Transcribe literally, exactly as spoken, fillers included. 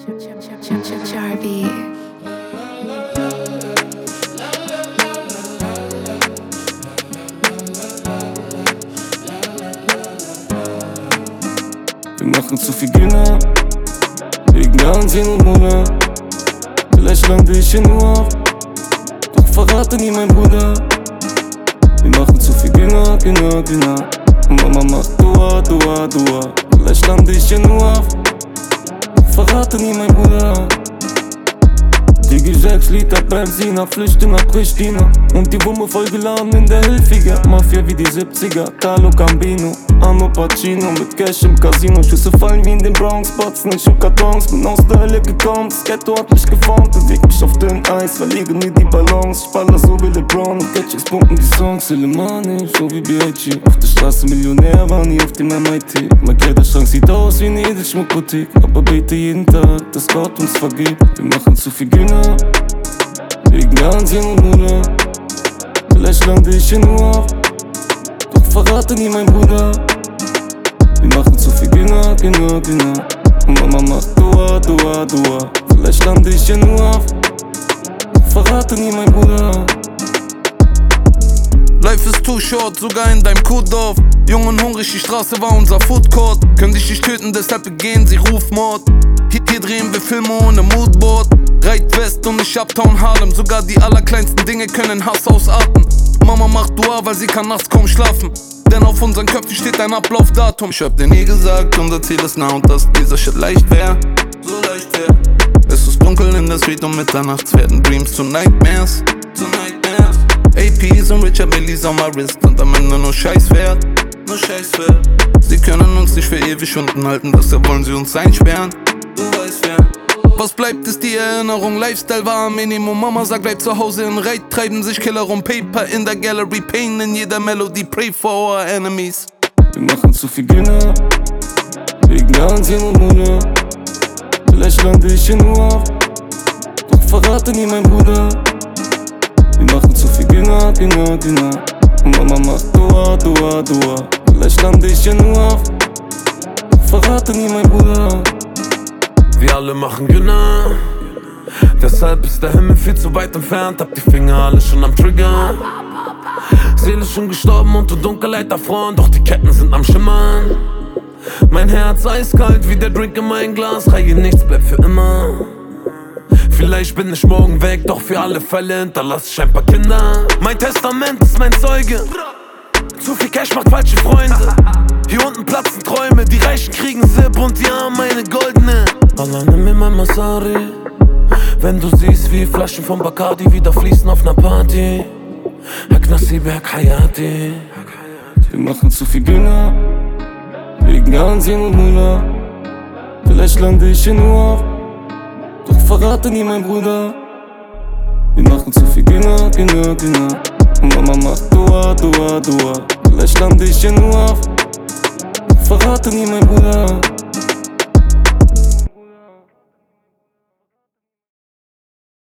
Jarvie. Wir machen zu viel Gina, wegen Ansehen und Mona. Vielleicht lande ich in New York, doch verrate nie mein Bruder. Wir machen zu viel Gina, Gina, Gina. Und Mama macht Dua, Dua, Dua. Vielleicht lande ich in New York, doch verrate nie mein Bruder. Digi sechs Liter Benziner, flüchte nach Pristina. Und die Wumme vollgeladen in der Hilfiger. Mafia wie die siebziger, Carlo Gambino, Anno Pacino mit Cash im Casino. Schüsse fallen wie in den Bronx, Batzen in Schuhkartons. Bin aus der Hölle gekommen, das Ghetto hat mich geformt. Beweg mich auf dünnem Eis, verliere nie die Ballons. Spaller so wie LeBron und Catches pumpen die Songs. Illemani, so wie B I G. Auf der Straße Millionär, war nie auf dem M I T. Mein Kleiderschrank sieht aus wie eine Edelschmuckboutique. Aber bete jeden Tag, dass Gott uns vergibt. Wir machen zu viel Gina, wegen Ansehen und Mona. Vielleicht lande ich in New York, doch verrate nie mein Bruder. Wir machen zu viel Gina, Gina, Gina. Und Mama macht Dua, Dua, Dua. Vielleicht lande ich in New York, doch verrate nie mein Bruder. Life is too short, sogar in deinem Kuhdorf. Jung und hungrig, die Straße war unser Foodcourt. Können dich nicht töten, deshalb begehen sie Rufmord. Hier, hier drehen wir Filme ohne Moodboard. Reitwest und nicht Uptown Harlem. Sogar die allerkleinsten Dinge können Hass ausarten. Mama macht Dua, weil sie kann nachts kaum schlafen. Denn auf unseren Köpfen steht ein Ablaufdatum. Ich hab dir nie gesagt, unser Ziel ist nah und dass dieser Shit leicht wär. So leicht wär. Es ist dunkel in der Street und mitternachts werden Dreams zu Nightmares. Zu Nightmares. A Ps und Richard Millies on my wrist und am Ende nur Scheiß wert. Nur Scheiß wert. Sie können uns nicht für ewig unten halten, deshalb wollen sie uns einsperren. Du weißt wer. Was bleibt, ist die Erinnerung. Lifestyle war am Minimum. Mama sagt, bleib zu Hause in Raid. Treiben sich Killer rum. Paper in der Gallery. Pain in jeder Melodie. Pray for our enemies. Wir machen zu viel Gina, wegen Ansehen und Mona. Vielleicht lande ich in New York, doch verrate nie mein Bruder. Wir machen zu viel Gina, Gina, Gina. Und Mama macht Dua, Dua, Dua. Vielleicht lande ich in New York, doch verrate nie mein Bruder. Wir alle machen Gina, deshalb ist der Himmel viel zu weit entfernt. Hab die Finger alle schon am Trigger. Seele schon gestorben und du Dunkelheit erfroren, doch die Ketten sind am Schimmern. Mein Herz eiskalt wie der Drink in mein Glas. Reihe nichts bleibt für immer. Vielleicht bin ich morgen weg, doch für alle Fälle hinterlasse ich ein paar Kinder. Mein Testament ist mein Zeuge. Zu viel Cash macht falsche Freunde. Hier unten platzen Träume, die Reichen kriegen Sip und die Armen meine goldene. Allah nimm mir mein Masari. Wenn du siehst, wie Flaschen von Bacardi wieder fließen auf ner Party. Hack Nasibe, Hack Hayati. Wir machen zu viel Gina, wegen Ansehen und Mona. Vielleicht lande ich in New York, doch verrate nie mein Bruder. Wir machen zu viel Gina, Gina, Gina. Und Mama macht Dua, Dua, Dua. Vielleicht lande ich in New York, doch verrate nie mein Bruder.